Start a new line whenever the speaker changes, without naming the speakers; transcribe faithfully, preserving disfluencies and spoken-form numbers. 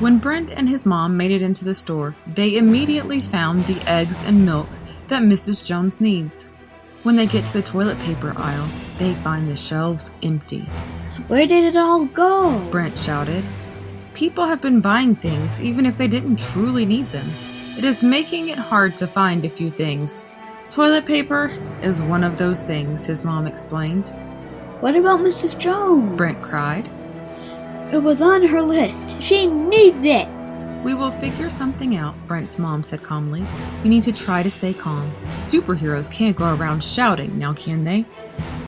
When Brent and his mom made it into the store, they immediately found the eggs and milk that Missus Jones needs. When they get to the toilet paper aisle, they find the shelves empty.
Where did it all go?
Brent shouted. People have been buying things even if they didn't truly need them. It is making it hard to find a few things. Toilet paper is one of those things, his mom explained.
What about Missus Jones?
Brent cried.
It was on her list. She needs it.
We will figure something out, Brent's mom said calmly. You need to try to stay calm. Superheroes can't go around shouting, now can they?